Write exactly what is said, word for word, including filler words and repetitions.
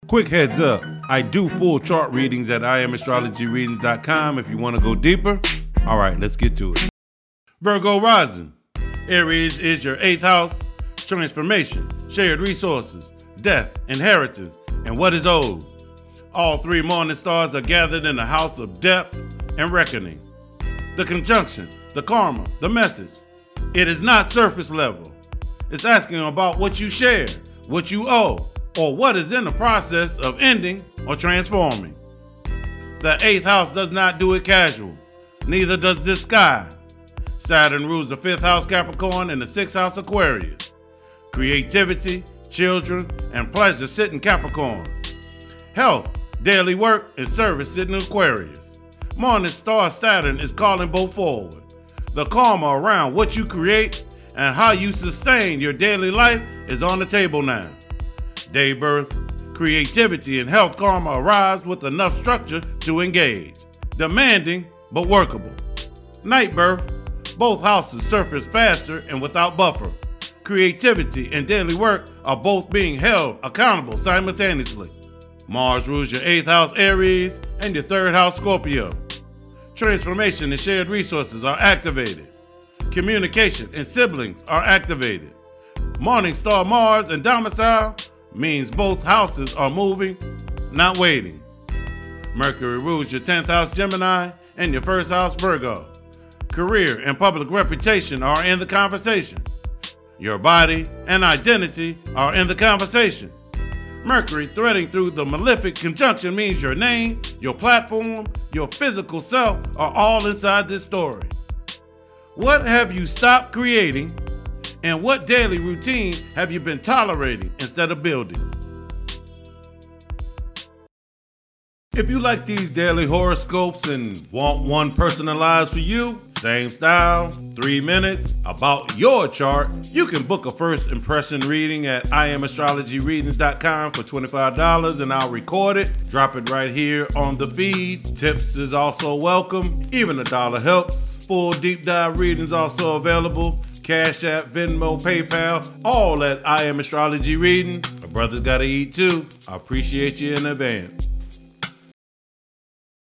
Quick heads up, I do full chart readings at I am astrology readings dot com if you want to go deeper. All right, let's get to it. Virgo rising. Aries is your eighth house. Transformation, shared resources, death, inheritance, and what is owed. All three morning stars are gathered in the house of depth and reckoning. The conjunction, the karma, the message. It is not surface level. It's asking about what you share, what you owe, or what is in the process of ending or transforming. The eighth house does not do it casual. Neither does this sky. Saturn rules the fifth house Capricorn and the sixth house Aquarius. Creativity, children, and pleasure sit in Capricorn. Health, daily work, and service sit in Aquarius. Morning star Saturn is calling both forward. The karma around what you create and how you sustain your daily life is on the table now. Day birth, creativity, and health karma arise with enough structure to engage. Demanding, but workable. Night birth, both houses surface faster and without buffer. Creativity and daily work are both being held accountable simultaneously. Mars rules your eighth house Aries and your third house Scorpio. Transformation and shared resources are activated. Communication and siblings are activated. Morning star Mars and domicile means both houses are moving, not waiting. Mercury rules your tenth house Gemini and your first house Virgo. Career and public reputation are in the conversation. Your body and identity are in the conversation. Mercury threading through the malefic conjunction means your name, your platform, your physical self are all inside this story. What have you stopped creating, and what daily routine have you been tolerating instead of building? If you like these daily horoscopes and want one personalized for you, same style, three minutes, about your chart, you can book a first impression reading at I am astrology readings dot com for twenty-five dollars and I'll record it, drop it right here on the feed. Tips is also welcome, even a dollar helps. Full deep dive readings also available. Cash App, Venmo, PayPal, all at I Am Astrology Readings. My brother's gotta eat too. I appreciate you in advance.